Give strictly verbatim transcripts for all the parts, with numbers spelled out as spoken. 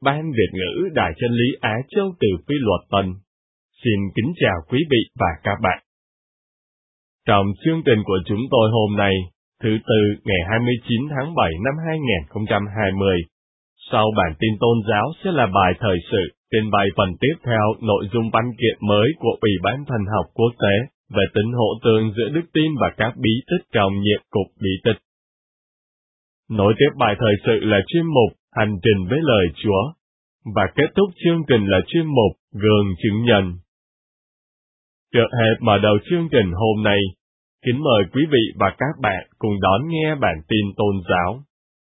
Ban Việt ngữ Đài Chân lý Á Châu từ Phi Luật Tân. Xin kính chào quý vị và các bạn. Trong chương trình của chúng tôi hôm nay, thứ Tư ngày hai mươi chín tháng bảy năm hai nghìn không trăm hai mươi, sau bản tin tôn giáo sẽ là bài thời sự, trình bày phần tiếp theo nội dung văn kiện mới của Ủy ban Thần học Quốc tế về tính hỗ tương giữa đức tin và các bí tích trong nhiệm cục bí tích. Nối tiếp bài thời sự là chuyên mục Hành trình với lời Chúa, và kết thúc chương trình là chuyên mục Gương chứng nhân. Trước hết mở đầu chương trình hôm nay, kính mời quý vị và các bạn cùng đón nghe bản tin tôn giáo.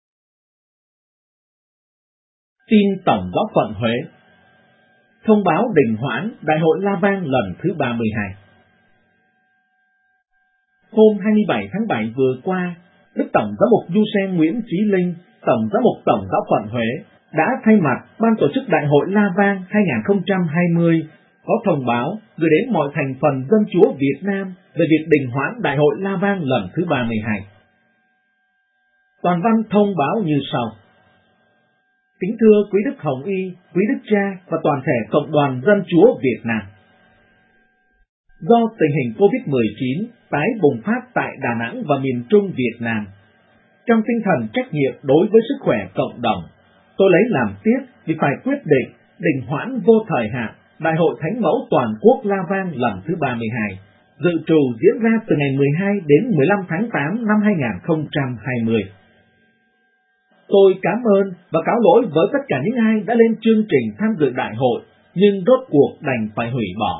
Tin Tổng giáo phận Huế. Thông báo đình hoãn Đại hội La Vang lần thứ ba mươi hai. Hôm hai mươi bảy tháng bảy vừa qua, Đức Tổng giám mục Giuse Nguyễn Chí Linh, Tổng giám mục Tổng giáo phận Huế, đã thay mặt Ban tổ chức Đại hội La Vang hai nghìn không trăm hai mươi có thông báo gửi đến mọi thành phần dân Chúa Việt Nam về việc đình hoãn Đại hội La Vang lần thứ ba mươi hai. Toàn văn thông báo như sau. Kính thưa quý Đức Hồng Y, quý Đức Cha và toàn thể Cộng đoàn Dân Chúa Việt Nam. Do tình hình covid mười chín tái bùng phát tại Đà Nẵng và miền Trung Việt Nam, trong tinh thần trách nhiệm đối với sức khỏe cộng đồng, tôi lấy làm tiếc vì phải quyết định đình hoãn vô thời hạn Đại hội Thánh mẫu Toàn quốc La Vang lần thứ ba mươi hai, dự trù diễn ra từ ngày mười hai đến mười lăm tháng tám năm hai nghìn không trăm hai mươi. Tôi cảm ơn và cáo lỗi với tất cả những ai đã lên chương trình tham dự đại hội, nhưng rốt cuộc đành phải hủy bỏ.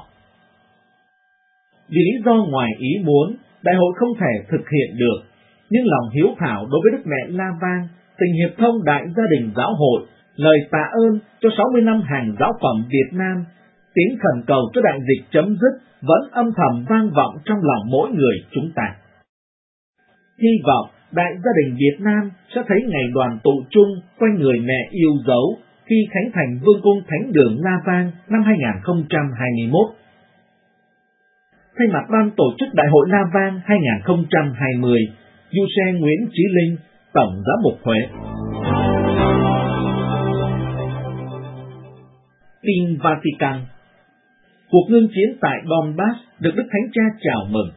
Vì lý do ngoài ý muốn, đại hội không thể thực hiện được, nhưng lòng hiếu thảo đối với Đức Mẹ La Vang, tình hiệp thông đại gia đình giáo hội, lời tạ ơn cho sáu mươi năm hàng giáo phẩm Việt Nam, tiếng khẩn cầu cho đại dịch chấm dứt vẫn âm thầm vang vọng trong lòng mỗi người chúng ta. Hy vọng đại gia đình Việt Nam sẽ thấy ngày đoàn tụ chung quanh người mẹ yêu dấu khi khánh thành Vương cung Thánh đường La Vang năm hai nghìn không trăm hai mươi mốt. Thay mặt Ban tổ chức Đại hội La Vang hai nghìn không trăm hai mươi, Giuse Nguyễn Chí Linh, Tổng giám mục Huế. Tin Vatican. Cuộc ngưng chiến tại Donbass được Đức Thánh Cha chào mừng.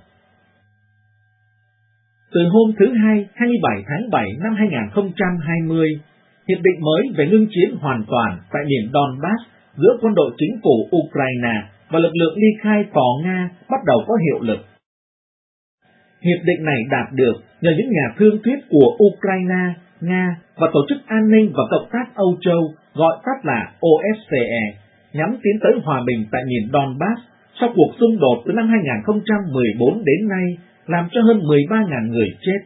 Từ hôm thứ Hai, hai mươi bảy tháng bảy năm hai nghìn không trăm hai mươi, hiệp định mới về ngưng chiến hoàn toàn tại miền Donbass giữa quân đội chính phủ Ukraine và lực lượng ly khai phò Nga bắt đầu có hiệu lực. Hiệp định này đạt được nhờ những nhà thương thuyết của Ukraine, Nga và Tổ chức An ninh và Cộng tác Âu Châu, gọi tắt là O S C E, nhằm tiến tới hòa bình tại miền Donbass sau cuộc xung đột từ năm hai nghìn không trăm mười bốn đến nay, làm cho hơn mười ba nghìn người chết.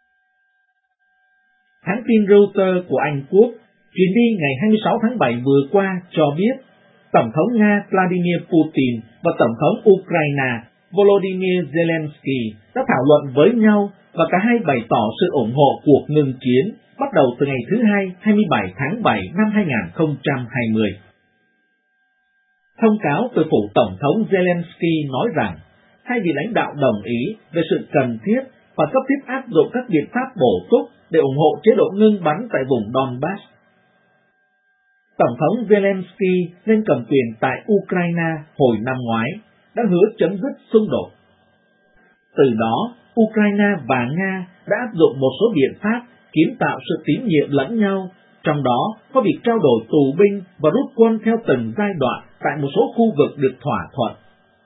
Hãng tin Reuters của Anh Quốc truyền đi ngày hai mươi sáu tháng bảy vừa qua cho biết, Tổng thống Nga Vladimir Putin và Tổng thống Ukraine Volodymyr Zelensky đã thảo luận với nhau và cả hai bày tỏ sự ủng hộ cuộc ngưng chiến bắt đầu từ ngày thứ Hai, hai mươi bảy tháng bảy năm hai nghìn không trăm hai mươi. Thông cáo từ phủ Tổng thống Zelensky nói rằng, hai vị lãnh đạo đồng ý về sự cần thiết và cấp thiết áp dụng các biện pháp bổ túc để ủng hộ chế độ ngưng bắn tại vùng Donbass. Tổng thống Zelensky lên cầm quyền tại Ukraine hồi năm ngoái, đã hứa chấm dứt xung đột. Từ đó, Ukraine và Nga đã áp dụng một số biện pháp kiến tạo sự tín nhiệm lẫn nhau, trong đó có việc trao đổi tù binh và rút quân theo từng giai đoạn tại một số khu vực được thỏa thuận.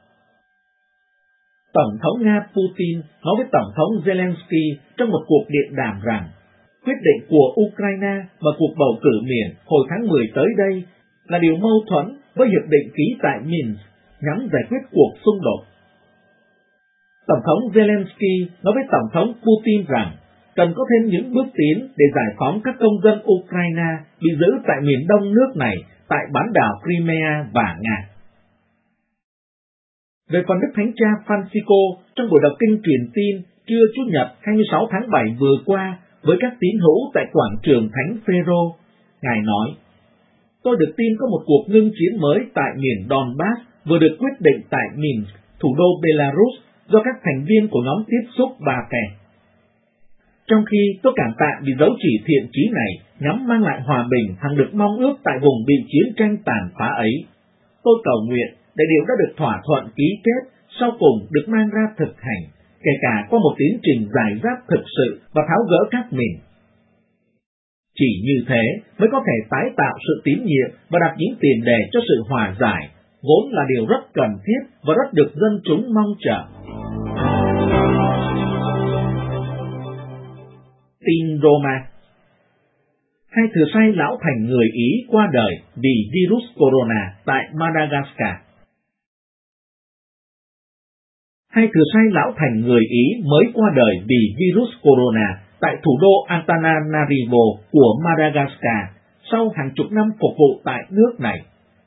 Tổng thống Nga Putin nói với Tổng thống Zelensky trong một cuộc điện đàm rằng, quyết định của Ukraine và cuộc bầu cử miền hồi tháng mười tới đây là điều mâu thuẫn với hiệp định ký tại Minsk nhằm giải quyết cuộc xung đột. Tổng thống Zelensky nói với Tổng thống Putin rằng cần có thêm những bước tiến để giải phóng các công dân Ukraine bị giữ tại miền đông nước này, tại bán đảo Crimea và Nga. Về phần Đức Thánh Cha Francisco trong buổi đọc kinh truyền tin trưa Chủ nhật hai mươi sáu tháng bảy vừa qua với các tín hữu tại quảng trường Thánh Phêrô, Ngài nói, tôi được tin có một cuộc ngưng chiến mới tại miền Donbass vừa được quyết định tại Minsk, thủ đô Belarus, do các thành viên của nhóm tiếp xúc Ba Phe. Trong khi tôi cảm tạ vì dấu chỉ thiện chí này nhắm mang lại hòa bình hằng được mong ước tại vùng bị chiến tranh tàn phá ấy. Tôi cầu nguyện để điều đã được thỏa thuận ký kết sau cùng được mang ra thực hành, kể cả qua một tiến trình giải giáp thực sự và tháo gỡ các mìn. Chỉ như thế mới có thể tái tạo sự tín nhiệm và đặt những tiền đề cho sự hòa giải, vốn là điều rất cần thiết và rất được dân chúng mong chờ. Tin Roma. Hai thừa sai lão thành người Ý qua đời vì virus corona tại Madagascar. Hai thừa sai lão thành người Ý mới qua đời vì virus corona tại thủ đô Antananarivo của Madagascar sau hàng chục năm phục vụ tại nước này.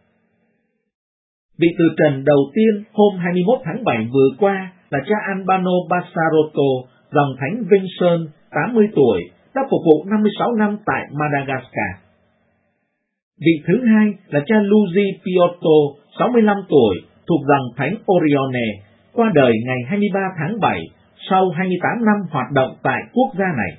Vị từ trần đầu tiên hôm hai mươi mốt tháng bảy vừa qua là cha Albano Bassaroto, dòng thánh Vinh Sơn, tám mươi tuổi, đã phục vụ năm mươi sáu năm tại Madagascar. Vị thứ hai là cha Luigi Piotto, sáu mươi lăm tuổi, thuộc dòng thánh Orione, qua đời ngày hai mươi ba tháng bảy sau hai mươi tám năm hoạt động tại quốc gia này.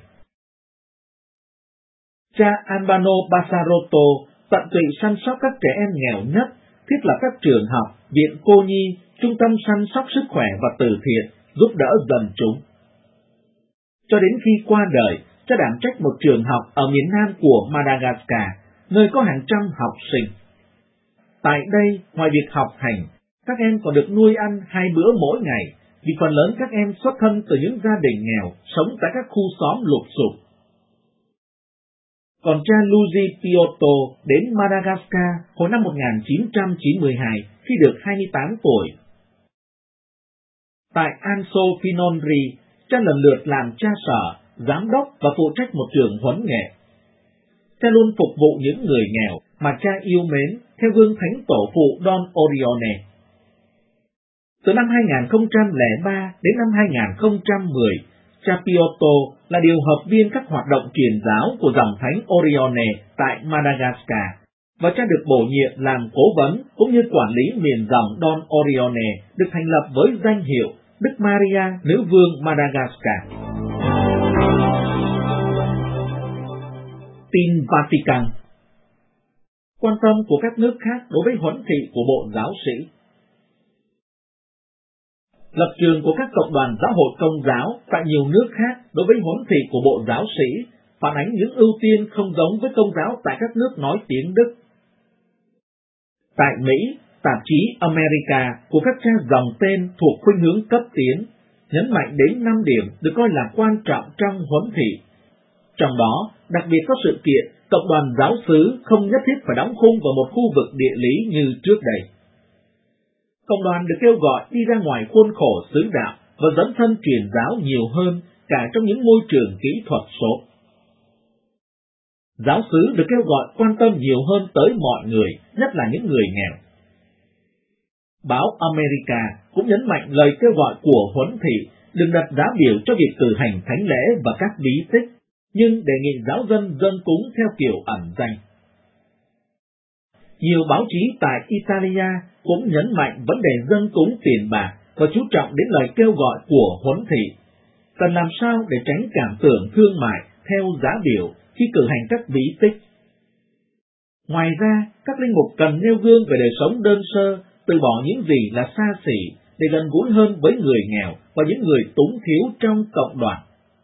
Cha Albano Bassaroto tận tụy săn sóc các trẻ em nghèo nhất, thiết lập các trường học, viện cô nhi, trung tâm săn sóc sức khỏe và từ thiện, giúp đỡ dân chúng. Cho đến khi qua đời, cha đảm trách một trường học ở miền nam của Madagascar, nơi có hàng trăm học sinh. Tại đây, ngoài việc học hành, các em còn được nuôi ăn hai bữa mỗi ngày, vì phần lớn các em xuất thân từ những gia đình nghèo, sống tại các khu xóm lụp xụp. Còn cha Luigi Piotto đến Madagascar hồi năm một nghìn chín trăm chín mươi hai khi được hai mươi tám tuổi. Tại Anso Finonri, cha lần lượt làm cha sở, giám đốc và phụ trách một trường huấn nghệ. Cha luôn phục vụ những người nghèo mà cha yêu mến theo gương thánh tổ phụ Don Orione. Từ năm hai nghìn không trăm lẻ ba đến năm hai nghìn không trăm mười, cha Piotto là điều hợp viên các hoạt động truyền giáo của dòng thánh Orione tại Madagascar, và cha được bổ nhiệm làm cố vấn cũng như quản lý miền dòng Don Orione được thành lập với danh hiệu Đức Maria Nữ Vương Madagascar. Tin Vatican. Quan tâm của các nước khác đối với huấn thị của Bộ Giáo sĩ. Lập trường của các cộng đoàn giáo hội Công giáo tại nhiều nước khác đối với huấn thị của Bộ Giáo sĩ phản ánh những ưu tiên không giống với Công giáo tại các nước nói tiếng Đức. Tại Mỹ, tạp chí America của các cha dòng tên thuộc khuynh hướng cấp tiến nhấn mạnh đến năm điểm được coi là quan trọng trong huấn thị. Trong đó, đặc biệt có sự kiện cộng đoàn giáo xứ không nhất thiết phải đóng khung vào một khu vực địa lý như trước đây. Cộng đoàn được kêu gọi đi ra ngoài khuôn khổ xứ đạo và dấn thân truyền giáo nhiều hơn cả trong những môi trường kỹ thuật số. Giáo xứ được kêu gọi quan tâm nhiều hơn tới mọi người, nhất là những người nghèo. Báo America cũng nhấn mạnh lời kêu gọi của huấn thị đừng đặt giá biểu cho việc cử hành thánh lễ và các bí tích, nhưng đề nghị giáo dân dâng cúng theo kiểu ẩn danh. Nhiều báo chí tại Italia cũng nhấn mạnh vấn đề dâng cúng tiền bạc và chú trọng đến lời kêu gọi của huấn thị, cần làm sao để tránh cảm tưởng thương mại theo giá biểu khi cử hành các bí tích. Ngoài ra, các linh mục cần nêu gương về đời sống đơn sơ, từ bỏ những gì là xa xỉ để gần gũi hơn với người nghèo và những người túng thiếu trong cộng đoàn.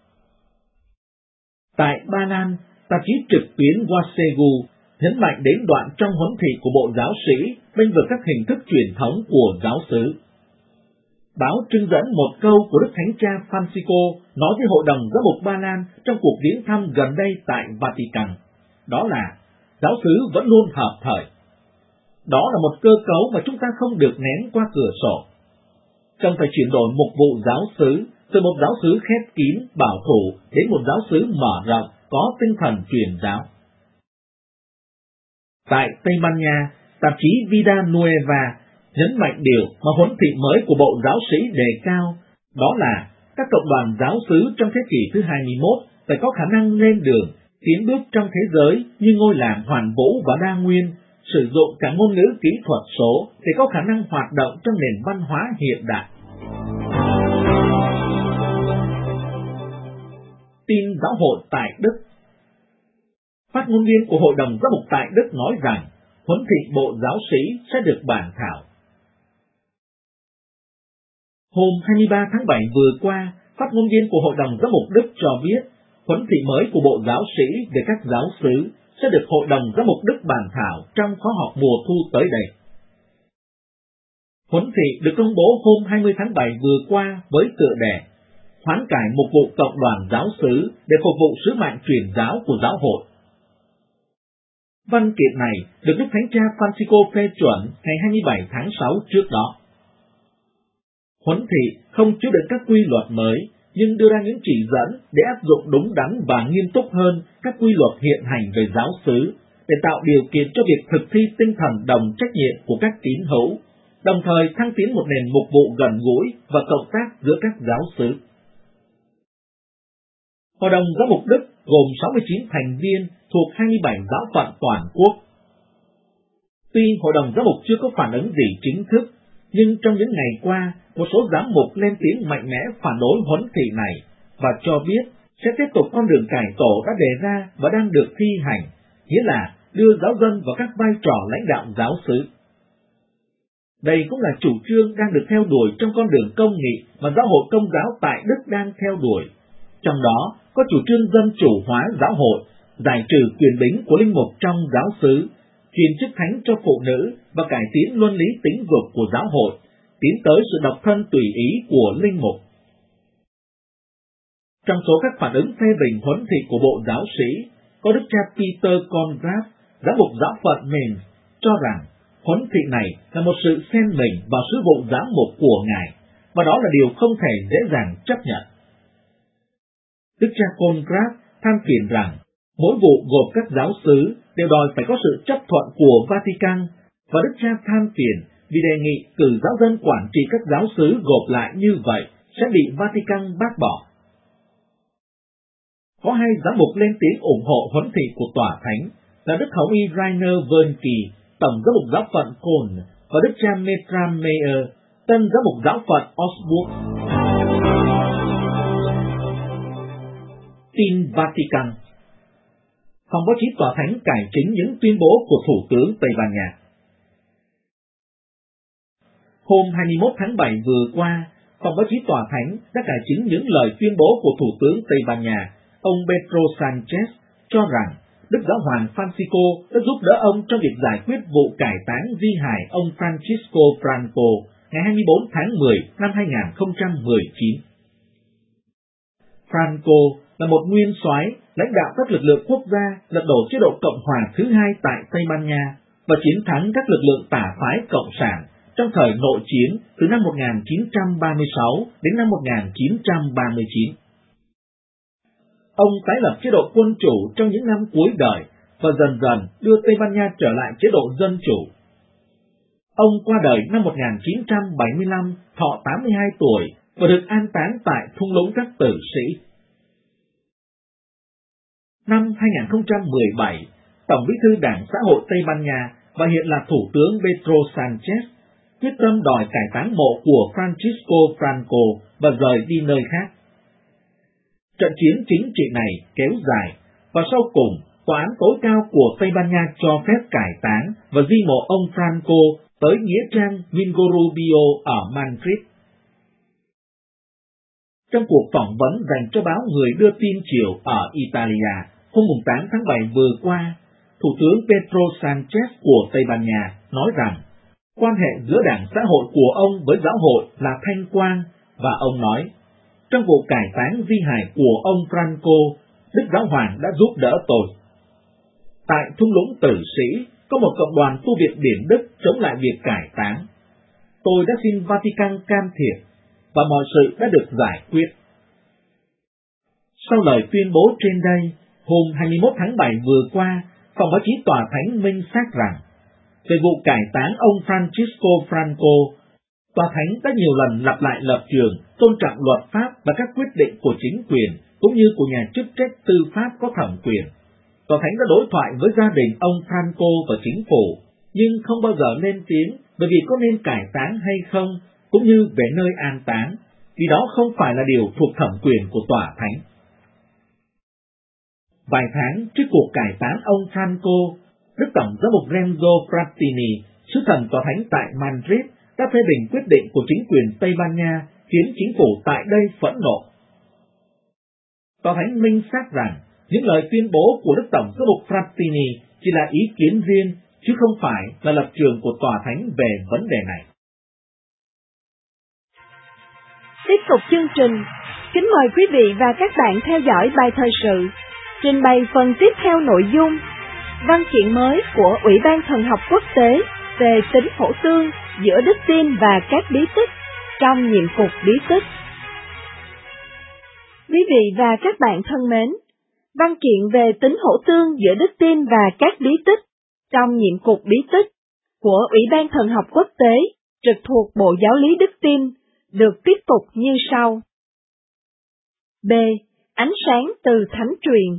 Tại Ba Lan, tạp chí trực tuyến Wasegu nhấn mạnh đến đoạn trong huấn thị của Bộ Giáo sĩ bênh vực các hình thức truyền thống của giáo xứ. Báo trưng dẫn một câu của Đức Thánh Cha Francisco nói với Hội đồng Giám mục Ba Lan trong cuộc viếng thăm gần đây tại Vatican, đó là giáo xứ vẫn luôn hợp thời. Đó là một cơ cấu mà chúng ta không được ném qua cửa sổ. Cần phải chuyển đổi mục vụ giáo xứ từ một giáo xứ khép kín, bảo thủ đến một giáo xứ mở rộng, có tinh thần truyền giáo. Tại Tây Ban Nha, tạp chí Vida Nueva nhấn mạnh điều mà huấn thị mới của Bộ Giáo sĩ đề cao, đó là các cộng đoàn giáo xứ trong thế kỷ thứ hai mươi mốt phải có khả năng lên đường, tiến bước trong thế giới như ngôi làng hoàn vũ và đa nguyên, sử dụng cả ngôn ngữ kỹ thuật số để có khả năng hoạt động trong nền văn hóa hiện đại. Tin giáo hội tại Đức. Phát ngôn viên của Hội đồng Giám mục tại Đức nói rằng huấn thị bộ giáo sĩ sẽ được bàn thảo. Hôm hai mươi ba tháng bảy vừa qua, phát ngôn viên của Hội đồng Giám mục Đức cho biết huấn thị mới của bộ giáo sĩ về các giáo xứ sẽ được Hội đồng Giám mục Đức bàn thảo trong khóa họp mùa thu tới đây. Huấn thị được công bố hôm hai mươi tháng bảy vừa qua với tựa đề Hoán cải mục vụ cộng đoàn giáo xứ để phục vụ sứ mạng truyền giáo của giáo hội. Văn kiện này được Đức Thánh Cha Francisco phê chuẩn ngày hai mươi bảy tháng sáu trước đó. Huấn thị không chứa đựng các quy luật mới, nhưng đưa ra những chỉ dẫn để áp dụng đúng đắn và nghiêm túc hơn các quy luật hiện hành về giáo xứ, để tạo điều kiện cho việc thực thi tinh thần đồng trách nhiệm của các tín hữu, đồng thời thăng tiến một nền mục vụ gần gũi và cộng tác giữa các giáo xứ. Hội đồng Giám mục Đức gồm sáu mươi chín thành viên thuộc hai mươi bảy giáo phận toàn quốc. Tuy Hội đồng Giám mục chưa có phản ứng gì chính thức, nhưng trong những ngày qua, một số giám mục lên tiếng mạnh mẽ phản đối huấn thị này và cho biết sẽ tiếp tục con đường cải tổ đã đề ra và đang được thi hành, nghĩa là đưa giáo dân vào các vai trò lãnh đạo giáo xứ. Đây cũng là chủ trương đang được theo đuổi trong con đường công nghị mà giáo hội Công giáo tại Đức đang theo đuổi. Trong đó có chủ trương dân chủ hóa giáo hội, giải trừ quyền bính của linh mục trong giáo xứ, truyền chức thánh cho phụ nữ và cải tiến luân lý tính dục của giáo hội, tiến tới sự độc thân tùy ý của linh mục. Trong số các phản ứng phê bình huấn thị của bộ giáo sĩ, có Đức cha Peter Conrad, giám mục giáo phận Mainz, cho rằng huấn thị này là một sự xen mình vào sứ vụ giám mục của Ngài, và đó là điều không thể dễ dàng chấp nhận. Đức cha Conrad than phiền rằng mỗi vụ gộp các giáo xứ đều đòi phải có sự chấp thuận của Vatican, và Đức cha than phiền vì đề nghị cử giáo dân quản trị các giáo xứ gộp lại như vậy sẽ bị Vatican bác bỏ. Có hai giám mục lên tiếng ủng hộ huấn thị của Tòa Thánh là Đức Hồng y Rainer Wernke, Tổng giám mục giáo phận Cologne, và Đức cha Bertram Meyer, Tân giám mục giáo phận Augsburg. Tin Vatican. Phòng báo chí Tòa Thánh cải chính những tuyên bố của Thủ tướng Tây Ban Nha. Hôm hai mươi mốt tháng bảy vừa qua, Phòng báo chí Tòa Thánh đã cải chính những lời tuyên bố của Thủ tướng Tây Ban Nha, ông Pedro Sanchez, cho rằng Đức Giáo hoàng Francisco đã giúp đỡ ông trong việc giải quyết vụ cải táng di hài ông Francisco Franco ngày hai mươi bốn tháng mười năm hai nghìn không trăm mười chín. Franco là một nguyên soái lãnh đạo các lực lượng quốc gia lật đổ chế độ Cộng hòa thứ hai tại Tây Ban Nha và chiến thắng các lực lượng tả phái Cộng sản trong thời nội chiến từ năm một nghìn chín trăm ba mươi sáu đến năm một nghìn chín trăm ba mươi chín. Ông tái lập chế độ quân chủ trong những năm cuối đời và dần dần đưa Tây Ban Nha trở lại chế độ dân chủ. Ông qua đời năm một nghìn chín trăm bảy mươi lăm, thọ tám mươi hai tuổi và được an táng tại thung lũng các tử sĩ. Năm hai nghìn không trăm mười bảy, Tổng bí thư Đảng Xã hội Tây Ban Nha và hiện là Thủ tướng Pedro Sanchez quyết tâm đòi cải táng mộ của Francisco Franco và rời đi nơi khác. Trận chiến chính trị này kéo dài, và sau cùng, Tòa án tối cao của Tây Ban Nha cho phép cải táng và di mộ ông Franco tới nghĩa trang Vingorubio ở Madrid. Trong cuộc phỏng vấn dành cho báo Người đưa tin chiều ở Italia hôm tám tháng bảy vừa qua, Thủ tướng Pedro Sanchez của Tây Ban Nha nói rằng quan hệ giữa Đảng Xã hội của ông với giáo hội là thanh quan, và ông nói, trong vụ cải táng di hài của ông Franco, Đức Giáo Hoàng đã giúp đỡ tôi. Tại thung lũng tử sĩ, có một cộng đoàn tu viện Biển Đức chống lại việc cải táng. Tôi đã xin Vatican can thiệp, và mọi sự đã được giải quyết. Sau lời tuyên bố trên đây, hôm hai mươi mốt tháng bảy vừa qua, Phòng báo chí Tòa Thánh minh xác rằng, về vụ cải táng ông Francisco Franco, Tòa Thánh đã nhiều lần lặp lại lập trường tôn trọng luật pháp và các quyết định của chính quyền, cũng như của nhà chức trách tư pháp có thẩm quyền. Tòa Thánh đã đối thoại với gia đình ông Franco và chính phủ, nhưng không bao giờ lên tiếng về việc có nên cải táng hay không, cũng như về nơi an táng, vì đó không phải là điều thuộc thẩm quyền của Tòa Thánh. Vài tháng trước cuộc cải táng ông Franco, Đức Tổng giám mục Renzo Frattini, sứ thần tòa thánh tại Madrid, đã phê bình quyết định của chính quyền Tây Ban Nha, khiến chính phủ tại đây phẫn nộ. Tòa thánh minh xác rằng những lời tuyên bố của Đức Tổng giám mục Frattini chỉ là ý kiến riêng, chứ không phải là lập trường của tòa thánh về vấn đề này. Tiếp tục chương trình, kính mời quý vị và các bạn theo dõi bài thời sự, trình bày phần tiếp theo nội dung văn kiện mới của Ủy ban Thần học Quốc tế về tính hỗ tương giữa đức tin và các bí tích trong nhiệm cục bí tích. Quý vị và các bạn thân mến, văn kiện về tính hỗ tương giữa đức tin và các bí tích trong nhiệm cục bí tích của Ủy ban Thần học Quốc tế trực thuộc Bộ Giáo lý Đức tin được tiếp tục như sau. B. Ánh sáng từ Thánh truyền.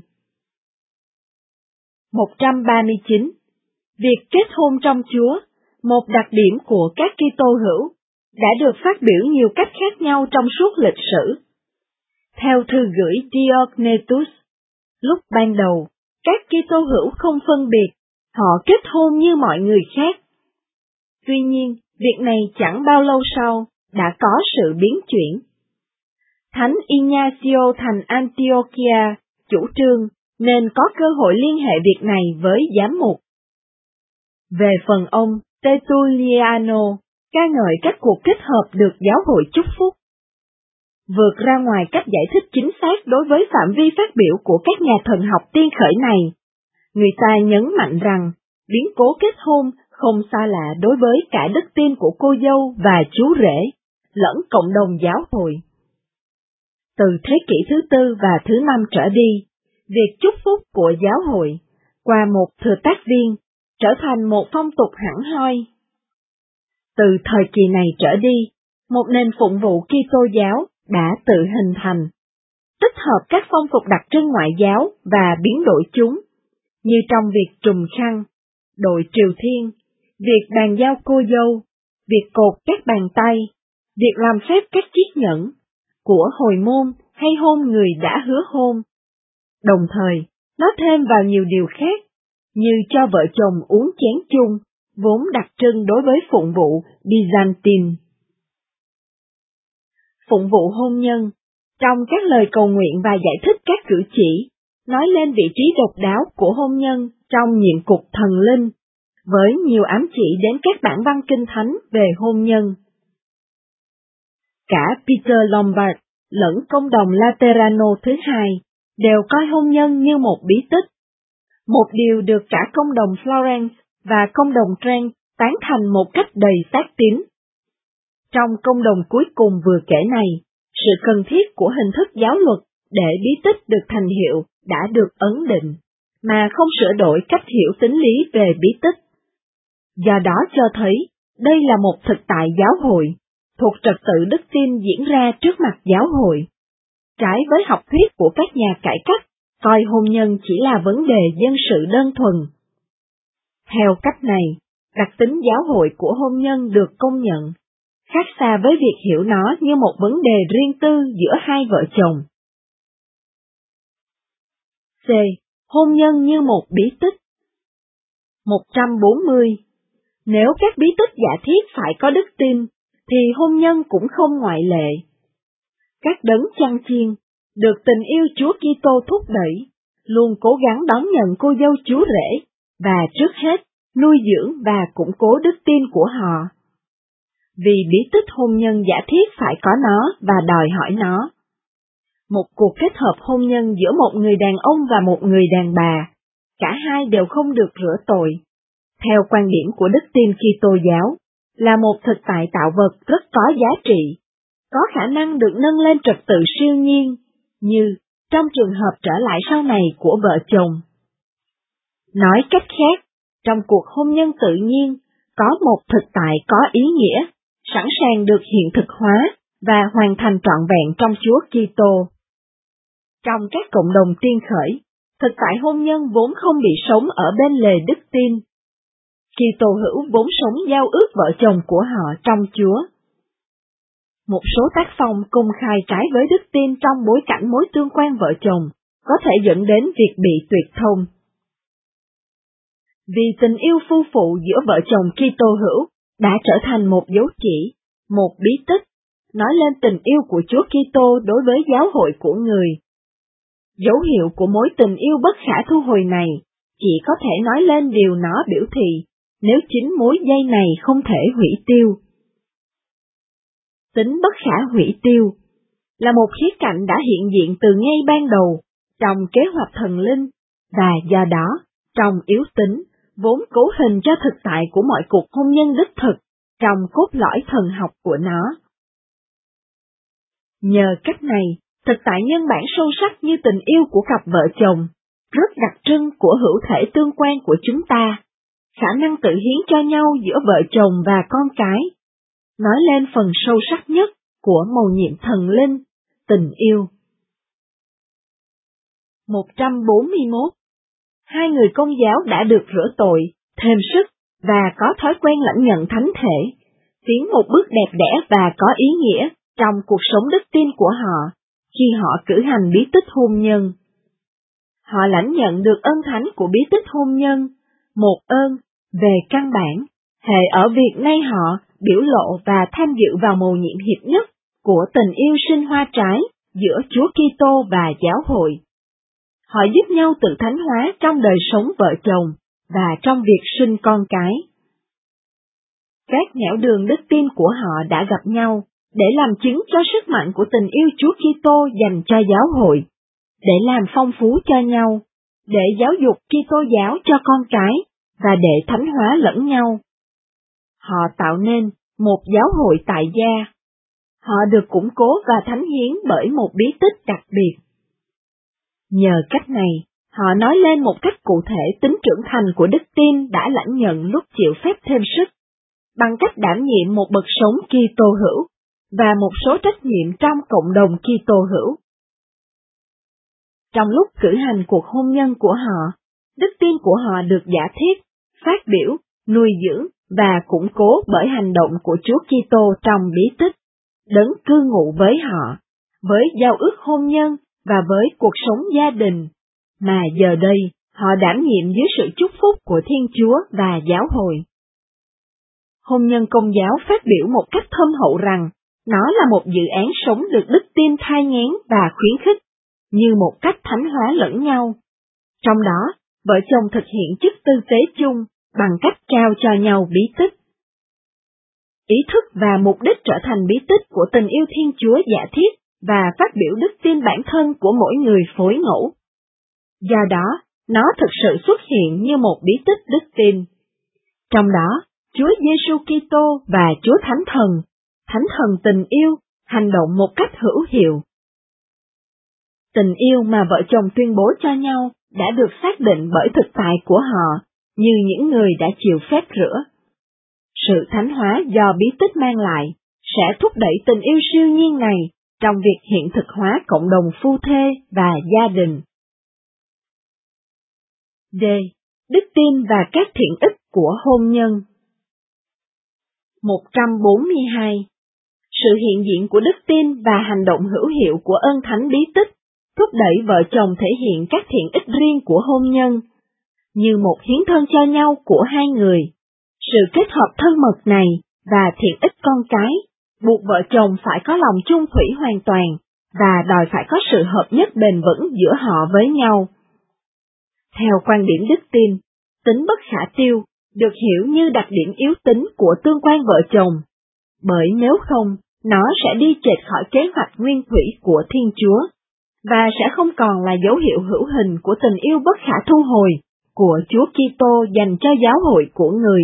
một trăm ba mươi chín. Việc kết hôn trong Chúa, một đặc điểm của các Kitô hữu, đã được phát biểu nhiều cách khác nhau trong suốt lịch sử. Theo thư gửi Diognetus, lúc ban đầu, các Kitô hữu không phân biệt, họ kết hôn như mọi người khác. Tuy nhiên, việc này chẳng bao lâu sau, đã có sự biến chuyển. Thánh Ignacio thành Antiochia chủ trương nên có cơ hội liên hệ việc này với giám mục. Về phần ông Tertulliano, ca ngợi các cuộc kết hợp được giáo hội chúc phúc. Vượt ra ngoài cách giải thích chính xác đối với phạm vi phát biểu của các nhà thần học tiên khởi này, người ta nhấn mạnh rằng biến cố kết hôn không xa lạ đối với cả đức tin của cô dâu và chú rể, lẫn cộng đồng giáo hội. Từ thế kỷ thứ tư và thứ năm trở đi, việc chúc phúc của giáo hội, qua một thừa tác viên, trở thành một phong tục hẳn hoi. Từ thời kỳ này trở đi, một nền phụng vụ Kitô giáo đã tự hình thành, tích hợp các phong tục đặc trưng ngoại giáo và biến đổi chúng, như trong việc trùm khăn, đội triều thiên, việc bàn giao cô dâu, việc cột các bàn tay, việc làm phép các chiếc nhẫn, của hồi môn hay hôn người đã hứa hôn. Đồng thời, nó thêm vào nhiều điều khác, như cho vợ chồng uống chén chung, vốn đặc trưng đối với phụng vụ Byzantine. Phụng vụ hôn nhân, trong các lời cầu nguyện và giải thích các cử chỉ, nói lên vị trí độc đáo của hôn nhân trong nhiệm cục thần linh, với nhiều ám chỉ đến các bản văn kinh thánh về hôn nhân. Cả Peter Lombard lẫn công đồng Laterano thứ hai đều coi hôn nhân như một bí tích, một điều được cả công đồng Florence và công đồng Trent tán thành một cách đầy xác tín. Trong công đồng cuối cùng vừa kể này, sự cần thiết của hình thức giáo luật để bí tích được thành hiệu đã được ấn định, mà không sửa đổi cách hiểu tính lý về bí tích. Do đó cho thấy, đây là một thực tại giáo hội, thuộc trật tự đức tin diễn ra trước mặt giáo hội. Trái với học thuyết của các nhà cải cách, coi hôn nhân chỉ là vấn đề dân sự đơn thuần. Theo cách này, đặc tính giáo hội của hôn nhân được công nhận, khác xa với việc hiểu nó như một vấn đề riêng tư giữa hai vợ chồng. C. Hôn nhân như một bí tích. một trăm bốn mươi. Nếu các bí tích giả thiết phải có đức tin, thì hôn nhân cũng không ngoại lệ. Các đấng chăn chiên, được tình yêu Chúa Kitô thúc đẩy, luôn cố gắng đón nhận cô dâu chú rể, và trước hết, nuôi dưỡng và củng cố đức tin của họ. Vì bí tích hôn nhân giả thiết phải có nó và đòi hỏi nó. Một cuộc kết hợp hôn nhân giữa một người đàn ông và một người đàn bà, cả hai đều không được rửa tội, theo quan điểm của đức tin Kitô giáo, là một thực tại tạo vật rất có giá trị, có khả năng được nâng lên trật tự siêu nhiên, như trong trường hợp trở lại sau này của vợ chồng. Nói cách khác, trong cuộc hôn nhân tự nhiên, có một thực tại có ý nghĩa, sẵn sàng được hiện thực hóa và hoàn thành trọn vẹn trong Chúa Kitô. Trong các cộng đồng tiên khởi, thực tại hôn nhân vốn không bị sống ở bên lề đức tin. Kitô hữu vốn sống giao ước vợ chồng của họ trong Chúa. Một số tác phong công khai trái với đức tin trong bối cảnh mối tương quan vợ chồng có thể dẫn đến việc bị tuyệt thông. Vì tình yêu phu phụ giữa vợ chồng Kitô hữu đã trở thành một dấu chỉ, một bí tích, nói lên tình yêu của Chúa Kitô đối với giáo hội của người. Dấu hiệu của mối tình yêu bất khả thu hồi này chỉ có thể nói lên điều nó biểu thị, nếu chính mối dây này không thể hủy tiêu. Tính bất khả hủy tiêu là một khía cạnh đã hiện diện từ ngay ban đầu trong kế hoạch thần linh, và do đó, trong yếu tính, vốn cố hình cho thực tại của mọi cuộc hôn nhân đích thực, trong cốt lõi thần học của nó. Nhờ cách này, thực tại nhân bản sâu sắc như tình yêu của cặp vợ chồng, rất đặc trưng của hữu thể tương quan của chúng ta, khả năng tự hiến cho nhau giữa vợ chồng và con cái, nói lên phần sâu sắc nhất của mầu nhiệm thần linh, tình yêu. một trăm bốn mươi mốt. Hai người Công giáo đã được rửa tội, thêm sức, và có thói quen lãnh nhận thánh thể, tiến một bước đẹp đẽ và có ý nghĩa trong cuộc sống đức tin của họ, khi họ cử hành bí tích hôn nhân. Họ lãnh nhận được ơn thánh của bí tích hôn nhân, một ơn, về căn bản, hệ ở việc nay họ biểu lộ và tham dự vào mầu nhiệm hiệp nhất của tình yêu sinh hoa trái giữa Chúa Kitô và giáo hội. Họ giúp nhau tự thánh hóa trong đời sống vợ chồng và trong việc sinh con cái. Các nẻo đường đức tin của họ đã gặp nhau để làm chứng cho sức mạnh của tình yêu Chúa Kitô dành cho giáo hội, để làm phong phú cho nhau, để giáo dục Kitô giáo cho con cái và để thánh hóa lẫn nhau. Họ tạo nên một giáo hội tại gia. Họ được củng cố và thánh hiến bởi một bí tích đặc biệt. Nhờ cách này, họ nói lên một cách cụ thể tính trưởng thành của đức tin đã lãnh nhận lúc chịu phép thêm sức, bằng cách đảm nhiệm một bậc sống Kitô hữu và một số trách nhiệm trong cộng đồng Kitô hữu. Trong lúc cử hành cuộc hôn nhân của họ, đức tin của họ được giả thiết, phát biểu, nuôi dưỡng và củng cố bởi hành động của Chúa Kitô trong bí tích, đấng cư ngụ với họ, với giao ước hôn nhân và với cuộc sống gia đình, mà giờ đây họ đảm nhiệm dưới sự chúc phúc của Thiên Chúa và giáo hội. Hôn nhân Công giáo phát biểu một cách thâm hậu rằng nó là một dự án sống được đức tin thai nghén và khuyến khích, như một cách thánh hóa lẫn nhau. Trong đó, vợ chồng thực hiện chức tư tế chung bằng cách trao cho nhau bí tích. Ý thức và mục đích trở thành bí tích của tình yêu Thiên Chúa giả thiết và phát biểu đức tin bản thân của mỗi người phối ngẫu. Do đó, nó thực sự xuất hiện như một bí tích đức tin. Trong đó, Chúa Giêsu Kitô và Chúa Thánh Thần, Thánh Thần tình yêu, hành động một cách hữu hiệu. Tình yêu mà vợ chồng tuyên bố cho nhau đã được xác định bởi thực tại của họ, như những người đã chịu phép rửa. Sự thánh hóa do bí tích mang lại sẽ thúc đẩy tình yêu siêu nhiên này trong việc hiện thực hóa cộng đồng phu thê và gia đình. D. Đức tin và các thiện ích của hôn nhân. một trăm bốn mươi hai. Sự hiện diện của đức tin và hành động hữu hiệu của ơn thánh bí tích thúc đẩy vợ chồng thể hiện các thiện ích riêng của hôn nhân, như một hiến thân cho nhau của hai người. Sự kết hợp thân mật này và thiện ích con cái buộc vợ chồng phải có lòng chung thủy hoàn toàn và đòi phải có sự hợp nhất bền vững giữa họ với nhau. Theo quan điểm đức tin, tính bất khả tiêu được hiểu như đặc điểm yếu tính của tương quan vợ chồng, bởi nếu không, nó sẽ đi chệch khỏi kế hoạch nguyên thủy của Thiên Chúa, và sẽ không còn là dấu hiệu hữu hình của tình yêu bất khả thu hồi của Chúa Kitô dành cho giáo hội của người.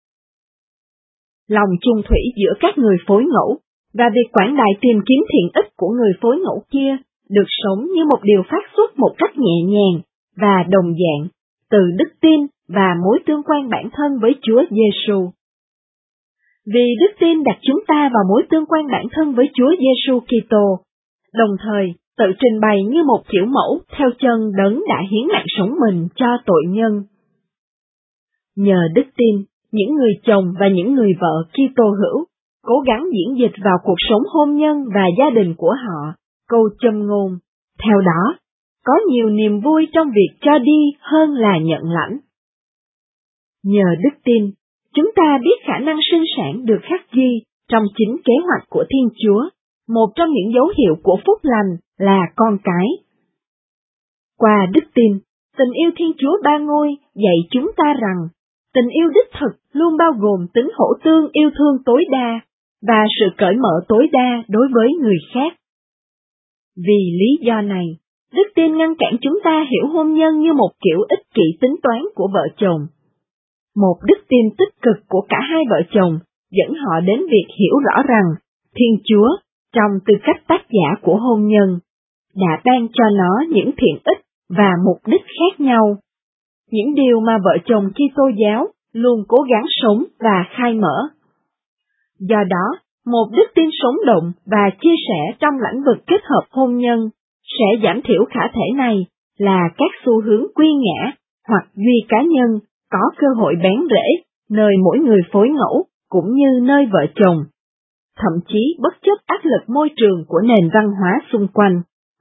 Lòng chung thủy giữa các người phối ngẫu và việc quảng đại tìm kiếm thiện ích của người phối ngẫu kia được sống như một điều phát xuất một cách nhẹ nhàng và đồng dạng từ đức tin và mối tương quan bản thân với Chúa Giêsu. Vì đức tin đặt chúng ta vào mối tương quan bản thân với Chúa Giêsu Kitô, đồng thời tự trình bày như một kiểu mẫu theo chân đấng đã hiến mạng sống mình cho tội nhân. Nhờ đức tin, những người chồng và những người vợ Kitô hữu cố gắng diễn dịch vào cuộc sống hôn nhân và gia đình của họ câu châm ngôn. Theo đó, có nhiều niềm vui trong việc cho đi hơn là nhận lãnh. Nhờ đức tin, chúng ta biết khả năng sinh sản được khắc ghi trong chính kế hoạch của Thiên Chúa, một trong những dấu hiệu của phúc lành là con cái. Qua đức tin, tình yêu Thiên Chúa Ba Ngôi dạy chúng ta rằng, tình yêu đích thực luôn bao gồm tính hỗ tương yêu thương tối đa, và sự cởi mở tối đa đối với người khác. Vì lý do này, đức tin ngăn cản chúng ta hiểu hôn nhân như một kiểu ích kỷ tính toán của vợ chồng. Một đức tin tích cực của cả hai vợ chồng dẫn họ đến việc hiểu rõ rằng, Thiên Chúa, trong tư cách tác giả của hôn nhân, đã ban cho nó những thiện ích và mục đích khác nhau. Những điều mà vợ chồng Kitô giáo luôn cố gắng sống và khai mở. Do đó, một đức tin sống động và chia sẻ trong lĩnh vực kết hợp hôn nhân sẽ giảm thiểu khả thể này là các xu hướng quy ngã hoặc duy cá nhân có cơ hội bén rễ nơi mỗi người phối ngẫu cũng như nơi vợ chồng, thậm chí bất chấp áp lực môi trường của nền văn hóa xung quanh.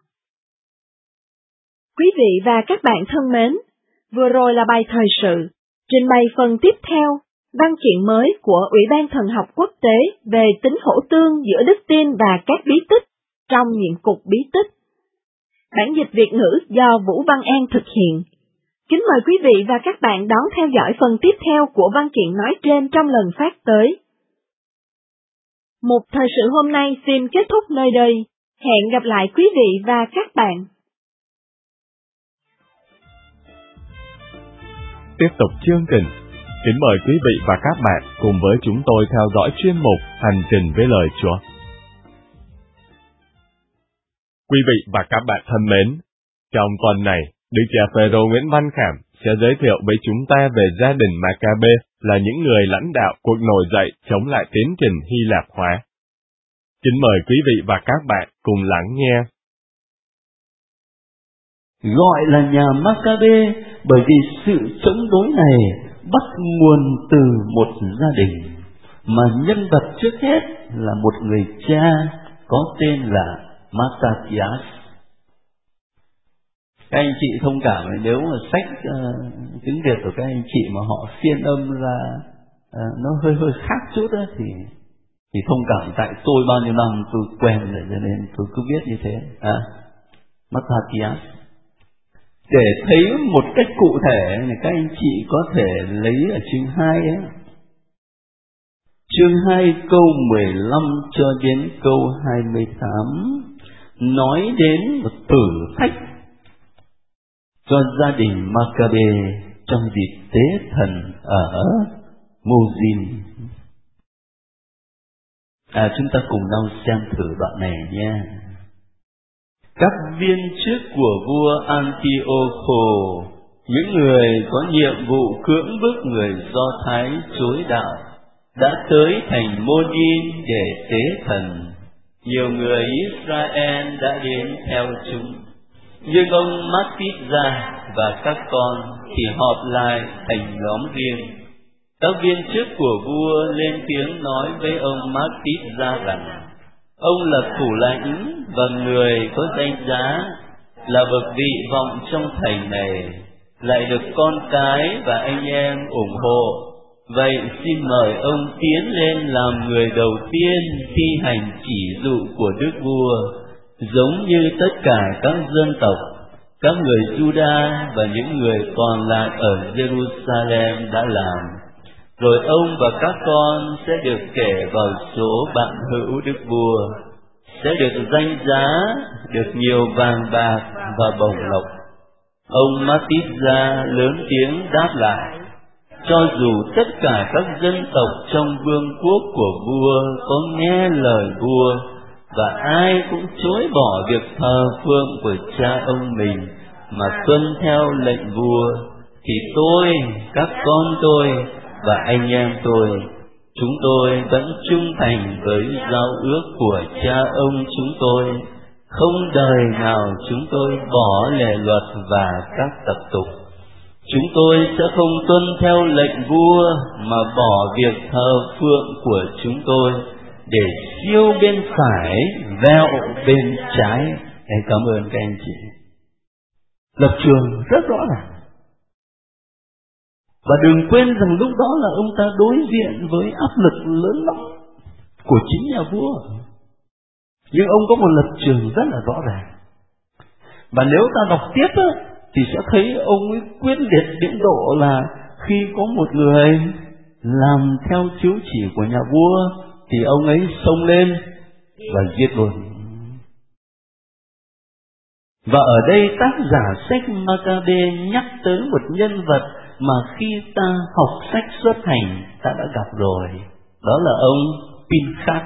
Quý vị và các bạn thân mến, vừa rồi là bài thời sự, trình bày phần tiếp theo, văn kiện mới của Ủy ban Thần học Quốc tế về tính hỗ tương giữa đức tin và các bí tích trong nhiệm cục bí tích. Bản dịch Việt ngữ do Vũ Văn An thực hiện. Kính mời quý vị và các bạn đón theo dõi phần tiếp theo của văn kiện nói trên trong lần phát tới. Một thời sự hôm nay xin kết thúc nơi đây. Hẹn gặp lại quý vị và các bạn. Tiếp tục chương trình, kính mời quý vị và các bạn cùng với chúng tôi theo dõi chuyên mục Hành trình với lời Chúa. Quý vị và các bạn thân mến, trong tuần này, Đức cha Phêrô Nguyễn Văn Khảm sẽ giới thiệu với chúng ta về gia đình Maccabe là những người lãnh đạo cuộc nổi dậy chống lại tiến trình Hy Lạp hóa. Kính mời quý vị và các bạn cùng lắng nghe. Gọi là nhà Maccabe bởi vì sự chống đối này bắt nguồn từ một gia đình, mà nhân vật trước hết là một người cha có tên là Mattathias. Các anh chị thông cảm nếu mà sách uh, tiếng Việt của các anh chị mà họ phiên âm ra uh, nó hơi hơi khác chút đó, thì thì thông cảm, tại tôi bao nhiêu năm tôi quen rồi cho nên tôi cứ biết như thế. À, Mattathias. Để thấy một cách cụ thể thì các anh chị có thể lấy ở chương hai ấy. Chương hai câu mười lăm cho đến câu hai mươi tám nói đến một thử thách cho gia đình Maccabe trong dịp tế thần ở Mozin. À, chúng ta cùng nhau xem thử đoạn này nha. Các viên chức của vua Antioco, những người có nhiệm vụ cưỡng bức người Do Thái chối đạo, đã tới thành Mô-đin để tế thần. Nhiều người Israel đã đến theo chúng, nhưng ông Mát-tít-gia và các con thì họp lại thành nhóm riêng. Các viên chức của vua lên tiếng nói với ông Mát-tít-gia rằng ông là thủ lãnh và người có danh giá, là bậc vị vọng trong thành này, lại được con cái và anh em ủng hộ. Vậy xin mời ông tiến lên làm người đầu tiên thi hành chỉ dụ của đức vua, giống như tất cả các dân tộc, các người Juda và những người còn lại ở Jerusalem đã làm. Rồi ông và các con sẽ được kể vào số bạn hữu đức vua, sẽ được danh giá, được nhiều vàng bạc và bổng lộc. Ông Mát-tít-gia lớn tiếng đáp lại: cho dù tất cả các dân tộc trong vương quốc của vua có nghe lời vua, và ai cũng chối bỏ việc thờ phượng của cha ông mình mà tuân theo lệnh vua, thì tôi, các con tôi và anh em tôi, chúng tôi vẫn trung thành với giao ước của cha ông chúng tôi. Không đời nào chúng tôi bỏ lề luật và các tập tục. Chúng tôi sẽ không tuân theo lệnh vua mà bỏ việc thờ phượng của chúng tôi để siêu bên phải veo bên trái. Em cảm ơn các anh chị. lập trường rất rõ ràng. Và đừng quên rằng lúc đó là ông ta đối diện với áp lực lớn lắm của chính nhà vua. Nhưng ông có một lập trường rất là rõ ràng. Và nếu ta đọc tiếp á, thì sẽ thấy ông ấy quyết liệt đến độ là khi có một người làm theo chiếu chỉ của nhà vua thì ông ấy xông lên và giết luôn. Và ở đây tác giả sách Maccabe nhắc tới một nhân vật mà khi ta học sách Xuất Hành ta đã gặp rồi. Đó là ông Pinchas,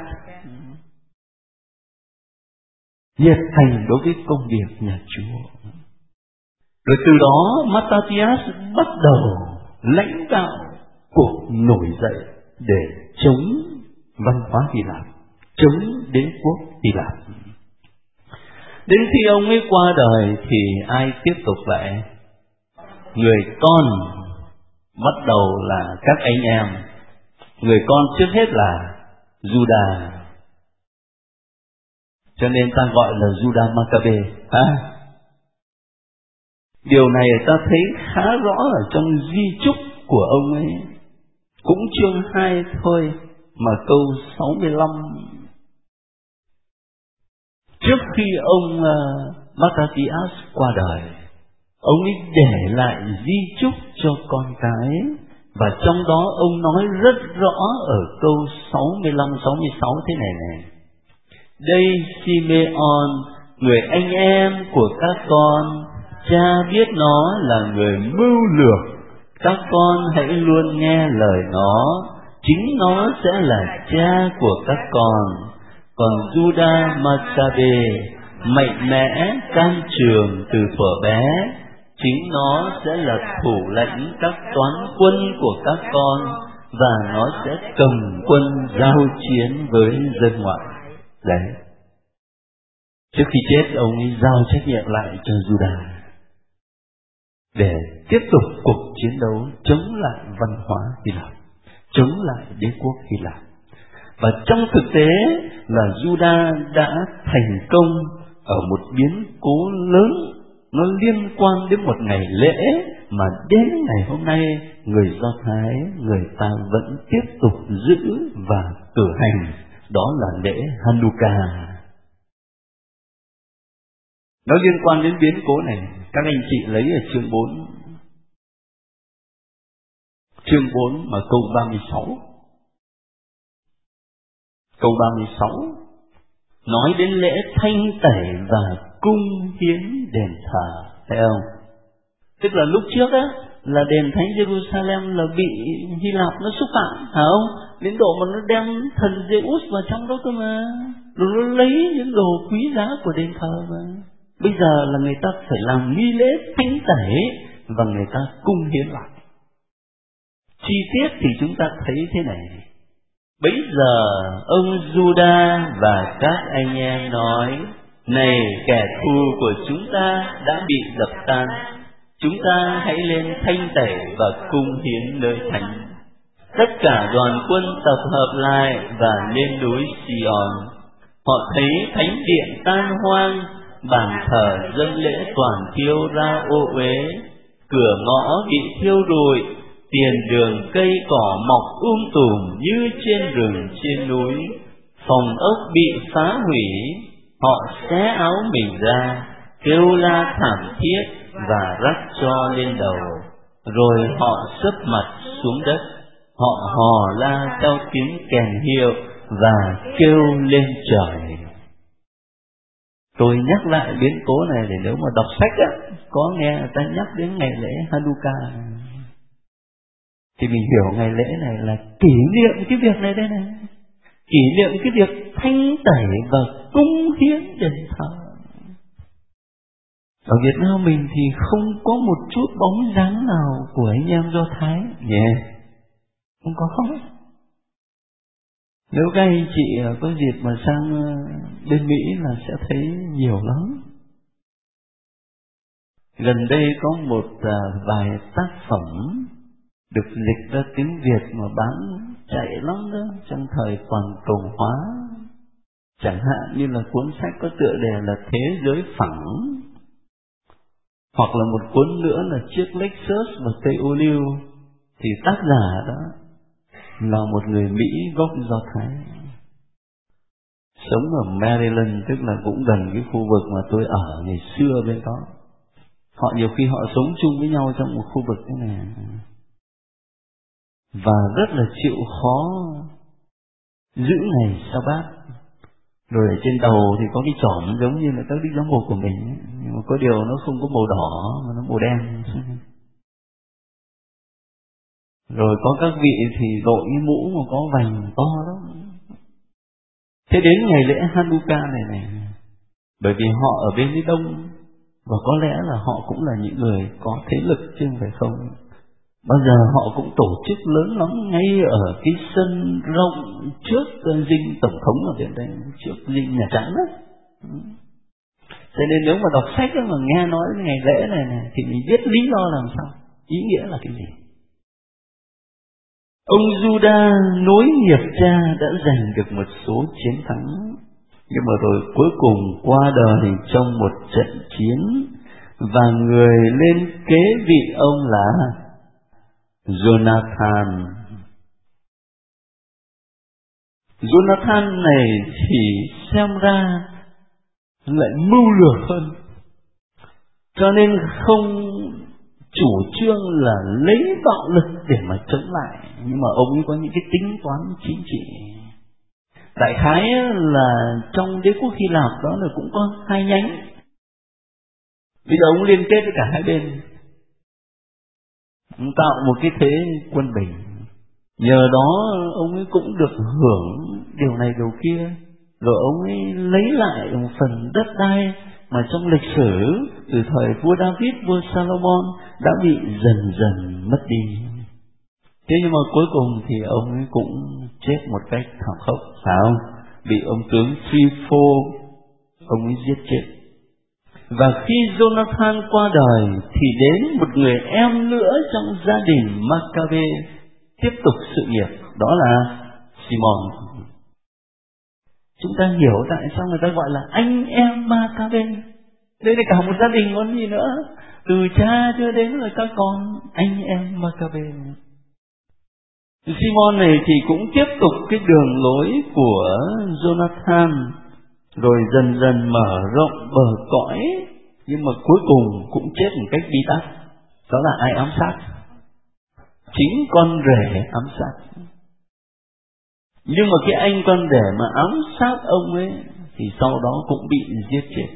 nhiệt thành đối với công việc nhà Chúa. Rồi từ đó Mattathias bắt đầu lãnh đạo cuộc nổi dậy để chống văn hóa Hy Lạp, chống đế quốc Hy Lạp. Đến khi ông ấy qua đời thì ai tiếp tục vậy? Người con bắt đầu là các anh em. Người con trước hết là Juda, cho nên ta gọi là Juda Maccabe. À, điều này ta thấy khá rõ ở trong di chúc của ông ấy, cũng chương hai thôi mà câu sáu mươi lăm. Trước khi ông uh, Mattathias qua đời, ông ấy để lại di chúc cho con cái, và trong đó ông nói rất rõ ở câu sáu mươi lăm sáu mươi sáu thế này này: đây Simeon, người anh em của các con, cha biết nó là người mưu lược, các con hãy luôn nghe lời nó, chính nó sẽ là cha của các con. Còn Juda Maccabe mạnh mẽ can trường từ thuở bé, chính nó sẽ là thủ lĩnh các toán quân của các con, và nó sẽ cầm quân giao chiến với dân ngoại. Đấy, trước khi chết ông ấy giao trách nhiệm lại cho Juda để tiếp tục cuộc chiến đấu chống lại văn hóa Hy Lạp, chống lại đế quốc Hy Lạp. Và trong thực tế là Juda đã thành công ở một biến cố lớn, nó liên quan đến một ngày lễ mà đến ngày hôm nay người Do Thái, người ta vẫn tiếp tục giữ và cử hành, đó là lễ Hanukkah. Nó liên quan đến biến cố này, các anh chị lấy ở chương bốn. Chương bốn mà câu ba mươi sáu. Câu ba mươi sáu nói đến lễ thanh tẩy và cung hiến đền thờ, thấy không? Tức là lúc trước á, là đền thánh Jerusalem là bị Hy Lạp nó xúc phạm, phải không? Đến độ mà nó đem thần Zeus vào trong đó cơ mà, rồi nó lấy những đồ quý giá của đền thờ mà. Bây giờ là người ta phải làm nghi lễ thanh tẩy và người ta cung hiến lại. Chi tiết thì chúng ta thấy thế này: bấy giờ ông Juda và các anh em nói: này kẻ thù của chúng ta đã bị dập tan, chúng ta hãy lên thanh tẩy và cung hiến nơi thánh. Tất cả đoàn quân tập hợp lại và lên núi Sion. Họ thấy thánh điện tan hoang, bàn thờ dâng lễ toàn thiêu ra ô uế, cửa ngõ bị thiêu rụi, tiền đường cây cỏ mọc um tùm như trên rừng trên núi, phòng ốc bị phá hủy. Họ xé áo mình ra, kêu la thảm thiết và rắc tro lên đầu, rồi họ sấp mặt xuống đất. Họ hò la theo tiếng kèn hiệu và kêu lên trời. Tôi nhắc lại biến cố này để nếu mà đọc sách á, có nghe người ta nhắc đến ngày lễ Hanukkah thì mình hiểu ngày lễ này là kỷ niệm cái việc này đây này, kỷ niệm cái việc thanh tẩy và cung hiến đền thờ. Ở Việt Nam mình thì không có một chút bóng dáng nào của anh em Do Thái nhỉ? Yeah. Không có không? Nếu các anh chị có dịp mà sang bên Mỹ là sẽ thấy nhiều lắm. Gần đây có một vài tác phẩm được dịch ra tiếng Việt mà bán chạy lắm đó trong thời toàn cầu hóa. Chẳng hạn như là cuốn sách có tựa đề là Thế giới phẳng. Hoặc là một cuốn nữa là Chiếc Lexus và Cây ô liu, thì tác giả đó là một người Mỹ gốc Do Thái, sống ở Maryland, tức là cũng gần cái khu vực mà tôi ở ngày xưa bên đó. Họ nhiều khi họ sống chung với nhau trong một khu vực thế này, và rất là chịu khó giữ ngày Sa-bát. Rồi ở trên đầu thì có cái chỏm giống như là các đức giám mục của mình, nhưng mà có điều nó không có màu đỏ mà nó màu đen. Rồi có các vị thì đội cái mũ mà có vành to lắm. Thế đến ngày lễ Hanukkah này này, bởi vì họ ở bên phía đông, và có lẽ là họ cũng là những người có thế lực chứ không phải không, bao giờ họ cũng tổ chức lớn lắm ngay ở cái sân rộng trước dinh tổng thống ở bên đây, trước dinh Nhà Trắng đó. Cho nên nếu mà đọc sách đó, mà nghe nói ngày lễ này, này thì mình biết lý do làm sao, ý nghĩa là cái gì. Ông Juda nối nghiệp cha đã giành được một số chiến thắng, nhưng mà rồi cuối cùng qua đời trong một trận chiến, và người lên kế vị ông là Jonathan. Jonathan này thì xem ra lại mưu lược hơn, cho nên không chủ trương là lấy bạo lực để mà chống lại, nhưng mà ông ấy có những cái tính toán chính trị. Đại khái là trong đế quốc Hy Lạp đó là cũng có hai nhánh. Bây giờ ông liên kết với cả hai bên, ông tạo một cái thế quân bình. Nhờ đó ông ấy cũng được hưởng điều này điều kia, rồi ông ấy lấy lại một phần đất đai mà trong lịch sử từ thời vua David, vua Salomon đã bị dần dần mất đi. Thế nhưng mà cuối cùng thì ông ấy cũng chết một cách thảm khốc, phải không? Bị ông tướng Trypho ông ấy giết chết. Và khi Jonathan qua đời thì đến một người em nữa trong gia đình Maccabe tiếp tục sự nghiệp, đó là Simon. Chúng ta hiểu tại sao người ta gọi là anh em Maccabe. Đây là cả một gia đình còn gì nữa, từ cha cho đến là các con anh em Maccabe. Simon này thì cũng tiếp tục cái đường lối của Jonathan, rồi dần dần mở rộng bờ cõi, nhưng mà cuối cùng cũng chết một cách bí tắc. Đó là ai ám sát? Chính con rể ám sát. Nhưng mà cái anh con rể mà ám sát ông ấy thì sau đó cũng bị giết chết.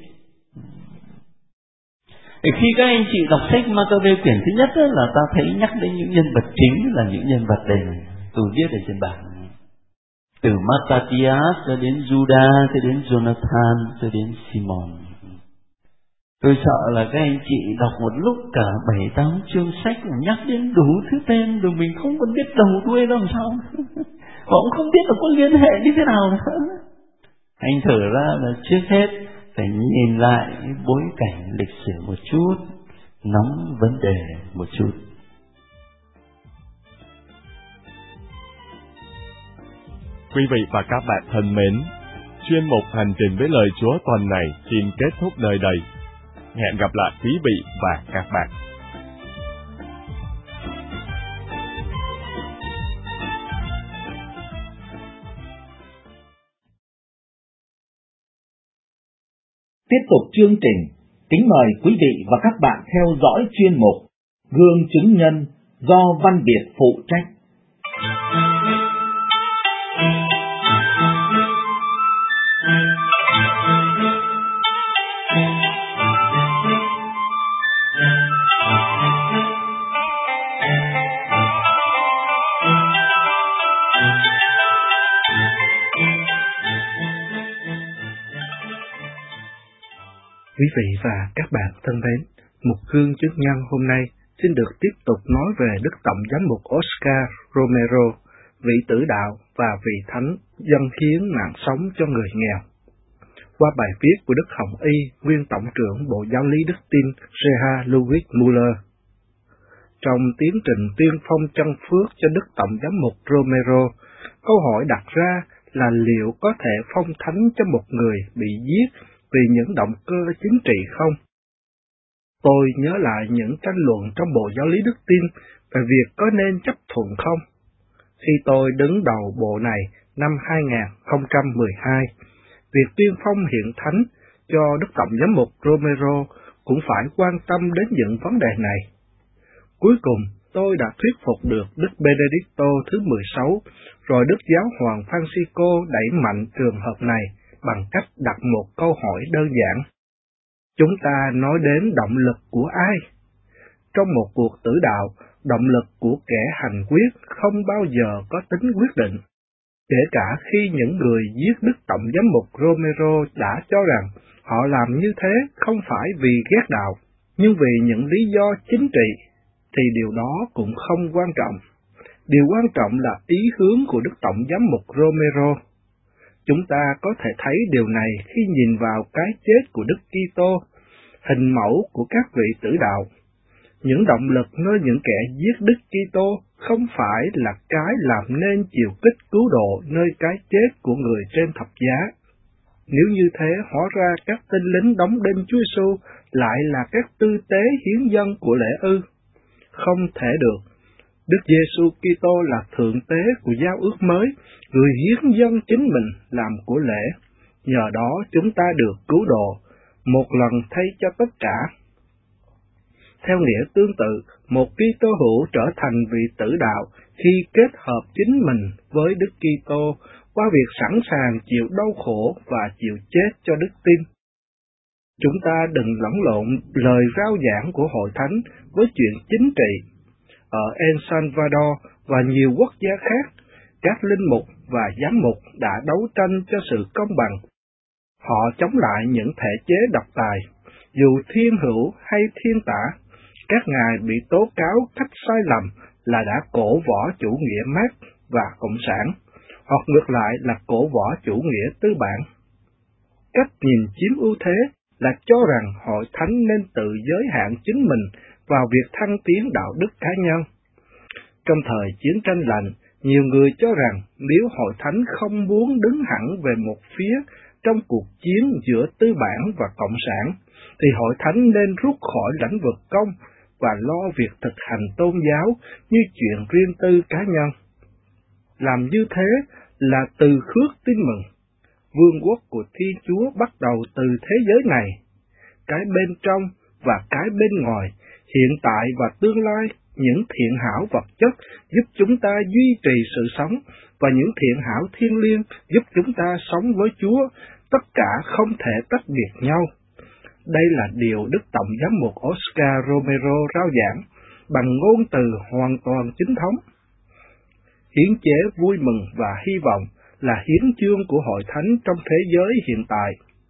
Thì khi các anh chị đọc sách Maccabe quyển thứ nhất ấy, là ta thấy nhắc đến những nhân vật chính là những nhân vật đây này, tôi viết ở trên bảng. Từ Mattathias cho đến Judah, cho đến Jonathan, cho đến Simon. Tôi sợ là các anh chị đọc một lúc cả bảy tám chương sách mà nhắc đến đủ thứ tên, rồi mình không còn biết đầu đuôi làm sao. Và cũng không biết là có liên hệ như thế nào nữa. Anh thử ra là trước hết phải nhìn lại bối cảnh lịch sử một chút, nắm vấn đề một chút. Quý vị và các bạn thân mến, chuyên mục Hành trình với lời Chúa tuần này xin kết thúc nơi đây. Hẹn gặp lại quý vị và các bạn. Tiếp tục chương trình, kính mời quý vị và các bạn theo dõi chuyên mục Gương chứng nhân do Văn Việt phụ trách. Quý vị và các bạn thân mến, một gương chứng nhân hôm nay xin được tiếp tục nói về Đức Tổng Giám mục Oscar Romero, vị tử đạo và vị thánh dâng hiến mạng sống cho người nghèo. Qua bài viết của Đức Hồng Y, nguyên Tổng trưởng Bộ Giáo lý Đức tin Gerhard Louis Muller. Trong tiến trình tuyên phong chân phước cho Đức Tổng Giám mục Romero, câu hỏi đặt ra là liệu có thể phong thánh cho một người bị giết vì những động cơ chính trị không? Tôi nhớ lại những tranh luận trong Bộ Giáo lý Đức Tin về việc có nên chấp thuận không. Khi tôi đứng đầu bộ này năm hai không một hai, việc tuyên phong hiện thánh cho Đức Tổng Giám mục Romero cũng phải quan tâm đến những vấn đề này. Cuối cùng, tôi đã thuyết phục được Đức Benedicto thứ mười sáu, rồi Đức Giáo hoàng Francisco đẩy mạnh trường hợp này bằng cách đặt một câu hỏi đơn giản. Chúng ta nói đến động lực của ai? Trong một cuộc tử đạo, động lực của kẻ hành quyết không bao giờ có tính quyết định. Kể cả khi những người giết Đức Tổng Giám mục Romero đã cho rằng họ làm như thế không phải vì ghét đạo, nhưng vì những lý do chính trị, thì điều đó cũng không quan trọng. Điều quan trọng là ý hướng của Đức Tổng Giám mục Romero. Chúng ta có thể thấy điều này khi nhìn vào cái chết của Đức Kitô, hình mẫu của các vị tử đạo. Những động lực nơi những kẻ giết Đức Kitô không phải là cái làm nên chiều kích cứu độ nơi cái chết của người trên thập giá. Nếu như thế, hóa ra các tên lính đóng đinh Chúa Giêsu lại là các tư tế hiến dân của lễ ư? Không thể được. Đức Giêsu Kitô là thượng tế của giao ước mới, người hiến dân chính mình làm của lễ. Nhờ đó chúng ta được cứu độ, một lần thay cho tất cả. Theo nghĩa tương tự, một Kitô hữu trở thành vị tử đạo khi kết hợp chính mình với Đức Kitô qua việc sẵn sàng chịu đau khổ và chịu chết cho đức tin. Chúng ta đừng lẫn lộn lời rao giảng của Hội Thánh với chuyện chính trị. Ở El Salvador và nhiều quốc gia khác, các linh mục và giám mục đã đấu tranh cho sự công bằng. Họ chống lại những thể chế độc tài, dù thiên hữu hay thiên tả. Các ngài bị tố cáo cách sai lầm là đã cổ võ chủ nghĩa Mác và Cộng sản, hoặc ngược lại là cổ võ chủ nghĩa tư bản. Cách nhìn chiếm ưu thế là cho rằng Hội Thánh nên tự giới hạn chính mình vào việc thăng tiến đạo đức cá nhân. Trong thời chiến tranh lạnh, nhiều người cho rằng nếu Hội Thánh không muốn đứng hẳn về một phía trong cuộc chiến giữa tư bản và Cộng sản, thì Hội Thánh nên rút khỏi lãnh vực công và lo việc thực hành tôn giáo như chuyện riêng tư cá nhân. Làm như thế là từ khước tin mừng. Vương quốc của Thiên Chúa bắt đầu từ thế giới này, cái bên trong và cái bên ngoài, hiện tại và tương lai. Những thiện hảo vật chất giúp chúng ta duy trì sự sống, và những thiện hảo thiêng liêng giúp chúng ta sống với Chúa, tất cả không thể tách biệt nhau. Đây là điều Đức Tổng Giám mục Oscar Romero rao giảng bằng ngôn từ hoàn toàn chính thống. Hiến chế vui mừng và hy vọng là hiến chương của Hội Thánh trong thế giới hiện tại.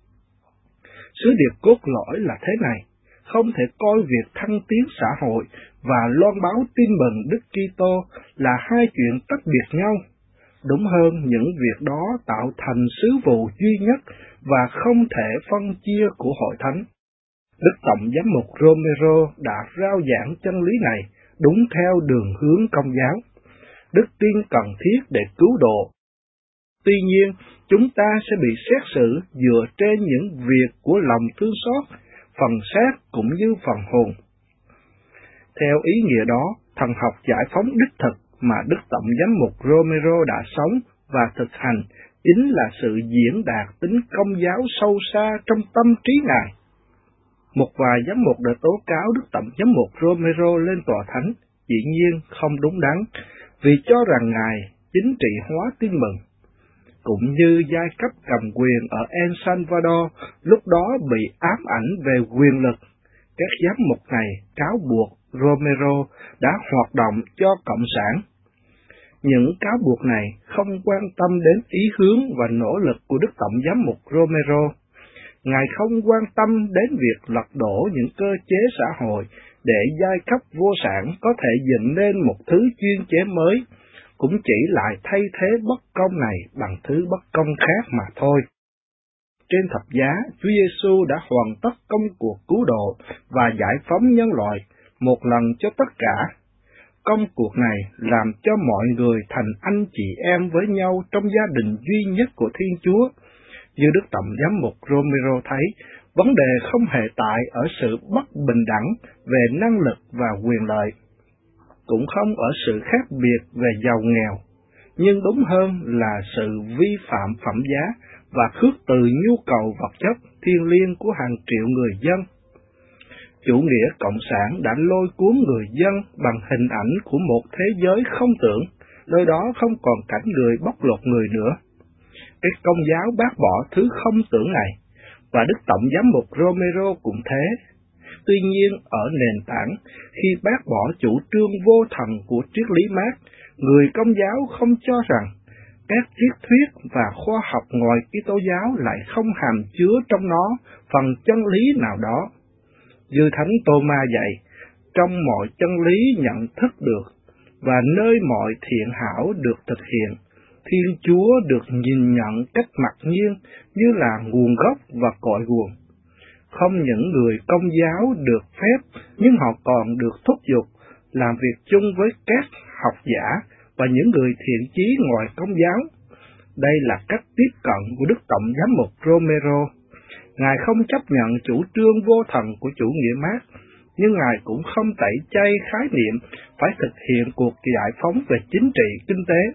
Sứ điệp cốt lõi là thế này: không thể coi việc thăng tiến xã hội và loan báo tin mừng Đức Kitô là hai chuyện tách biệt nhau. Đúng hơn, những việc đó tạo thành sứ vụ duy nhất và không thể phân chia của Hội Thánh. Đức Tổng Giám mục Romero đã rao giảng chân lý này đúng theo đường hướng Công giáo. Đức tin cần thiết để cứu độ. Tuy nhiên, chúng ta sẽ bị xét xử dựa trên những việc của lòng thương xót, phần xác cũng như phần hồn. Theo ý nghĩa đó, thần học giải phóng đích thực mà Đức Tổng Giám mục Romero đã sống và thực hành chính là sự diễn đạt tính công giáo sâu xa trong tâm trí Ngài. Một vài giám mục đã tố cáo Đức Tổng Giám mục Romero lên tòa thánh, dĩ nhiên không đúng đắn, vì cho rằng Ngài chính trị hóa tin mừng. Cũng như giai cấp cầm quyền ở El Salvador lúc đó bị ám ảnh về quyền lực, các giám mục này cáo buộc Romero đã hoạt động cho Cộng sản. Những cáo buộc này không quan tâm đến ý hướng và nỗ lực của Đức Tổng Giám mục Romero. Ngài không quan tâm đến việc lật đổ những cơ chế xã hội để giai cấp vô sản có thể dựng nên một thứ chuyên chế mới, cũng chỉ lại thay thế bất công này bằng thứ bất công khác mà thôi. Trên thập giá, Chúa Giêsu đã hoàn tất công cuộc cứu độ và giải phóng nhân loại một lần cho tất cả. Công cuộc này làm cho mọi người thành anh chị em với nhau trong gia đình duy nhất của Thiên Chúa. Như Đức Tổng Giám mục Romero thấy, Vấn đề không hề tại ở sự bất bình đẳng về năng lực và quyền lợi, cũng không ở sự khác biệt về giàu nghèo, nhưng đúng hơn là sự vi phạm phẩm giá và khước từ nhu cầu vật chất thiêng liêng của hàng triệu người dân. Chủ nghĩa cộng sản đã lôi cuốn người dân bằng hình ảnh của một thế giới không tưởng, nơi đó không còn cảnh người bóc lột người nữa. Cái Công giáo bác bỏ thứ không tưởng này, và Đức Tổng giám mục Romero cũng thế. Tuy nhiên, ở nền tảng, khi bác bỏ chủ trương vô thần của triết lý Mác, người Công giáo không cho rằng các triết thuyết và khoa học ngoài Kitô giáo lại không hàm chứa trong nó phần chân lý nào đó. Như Thánh Tô-ma dạy, trong mọi chân lý nhận thức được và nơi mọi thiện hảo được thực hiện, Thiên Chúa được nhìn nhận cách mặc nhiên như là nguồn gốc và cội nguồn. Không những người Công giáo được phép, nhưng họ còn được thúc giục làm việc chung với các học giả và những người thiện chí ngoài Công giáo. Đây là cách tiếp cận của Đức Tổng giám mục Romero. Ngài không chấp nhận chủ trương vô thần của chủ nghĩa Mác, nhưng Ngài cũng không tẩy chay khái niệm phải thực hiện cuộc giải phóng về chính trị, kinh tế.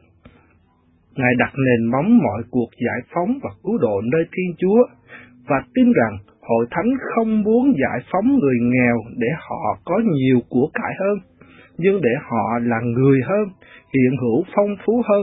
Ngài đặt nền móng mọi cuộc giải phóng và cứu độ nơi Thiên Chúa, và tin rằng Hội Thánh không muốn giải phóng người nghèo để họ có nhiều của cải hơn, nhưng để họ là người hơn, hiện hữu phong phú hơn.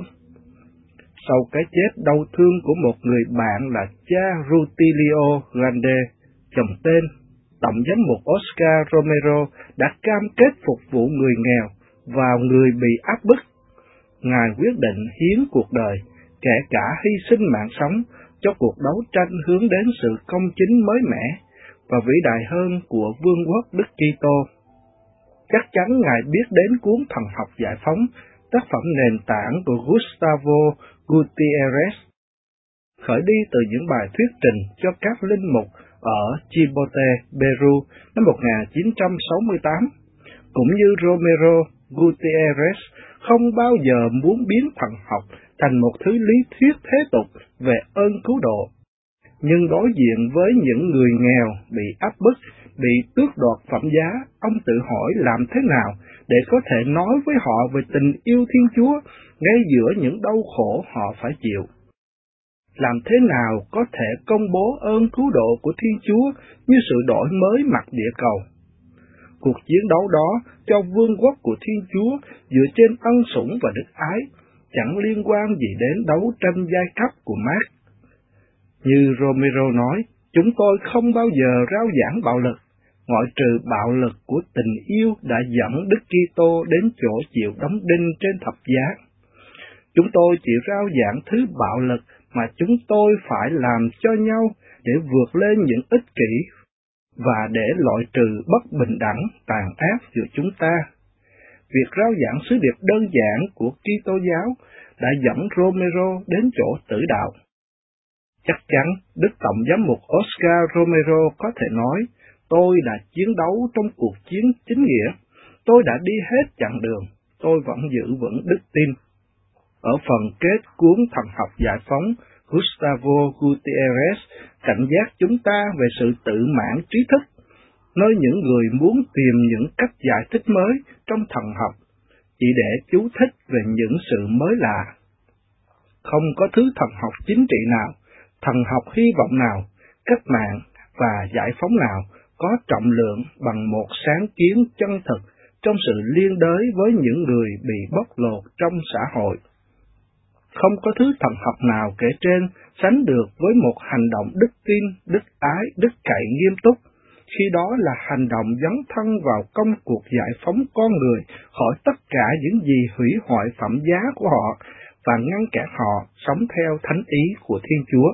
Sau cái chết đau thương của một người bạn là cha Rutilio Grande, chồng tên, Tổng giám mục Oscar Romero đã cam kết phục vụ người nghèo và người bị áp bức. Ngài quyết định hiến cuộc đời, kể cả hy sinh mạng sống, cho cuộc đấu tranh hướng đến sự công chính mới mẻ và vĩ đại hơn của vương quốc Đức Kitô. Chắc chắn Ngài biết đến cuốn Thần học giải phóng, tác phẩm nền tảng của Gustavo Gutierrez, khởi đi từ những bài thuyết trình cho các linh mục ở Chimbote, Peru năm một nghìn chín trăm sáu mươi tám. Cũng như Romero, Gutierrez không bao giờ muốn biến thần học thành một thứ lý thuyết thế tục về ơn cứu độ. Nhưng đối diện với những người nghèo bị áp bức, bị tước đoạt phẩm giá, ông tự hỏi làm thế nào để có thể nói với họ về tình yêu Thiên Chúa ngay giữa những đau khổ họ phải chịu. Làm thế nào có thể công bố ơn cứu độ của Thiên Chúa như sự đổi mới mặt địa cầu? Cuộc chiến đấu đó cho vương quốc của Thiên Chúa dựa trên ân sủng và đức ái, chẳng liên quan gì đến đấu tranh giai cấp của Mác. Như Romero nói, chúng tôi không bao giờ rao giảng bạo lực, ngoại trừ bạo lực của tình yêu đã dẫn Đức Kitô đến chỗ chịu đóng đinh trên thập giá. Chúng tôi chỉ rao giảng thứ bạo lực mà chúng tôi phải làm cho nhau để vượt lên những ích kỷ và để loại trừ bất bình đẳng tàn ác giữa chúng ta. Việc rao giảng sứ điệp đơn giản của Kitô giáo đã dẫn Romero đến chỗ tử đạo. Chắc chắn Đức Tổng giám mục Oscar Romero có thể nói, tôi đã chiến đấu trong cuộc chiến chính nghĩa, tôi đã đi hết chặng đường, tôi vẫn giữ vững đức tin. Ở phần kết cuốn Thần học giải phóng, Gustavo Gutierrez cảnh giác chúng ta về sự tự mãn trí thức, nơi những người muốn tìm những cách giải thích mới trong thần học, chỉ để chú thích về những sự mới lạ. Không có thứ thần học chính trị nào, thần học hy vọng nào, cách mạng và giải phóng nào có trọng lượng bằng một sáng kiến chân thực trong sự liên đới với những người bị bóc lột trong xã hội. Không có thứ thần học nào kể trên sánh được với một hành động đức tin, đức ái, đức cậy nghiêm túc, khi đó là hành động dấn thân vào công cuộc giải phóng con người khỏi tất cả những gì hủy hoại phẩm giá của họ và ngăn cản họ sống theo thánh ý của Thiên Chúa.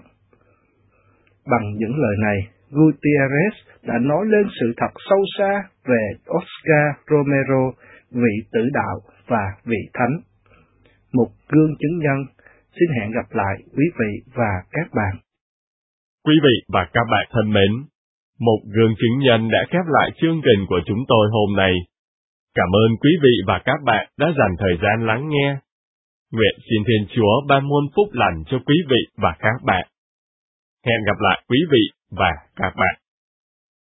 Bằng những lời này, Gutierrez đã nói lên sự thật sâu xa về Oscar Romero, vị tử đạo và vị thánh. Một gương chứng nhân. Xin hẹn gặp lại quý vị và các bạn. Quý vị và các bạn thân mến, một gương chứng nhân đã khép lại chương trình của chúng tôi hôm nay. Cảm ơn quý vị và các bạn đã dành thời gian lắng nghe. Nguyện xin Thiên Chúa ban muôn phúc lành cho quý vị và các bạn. Hẹn gặp lại quý vị và các bạn.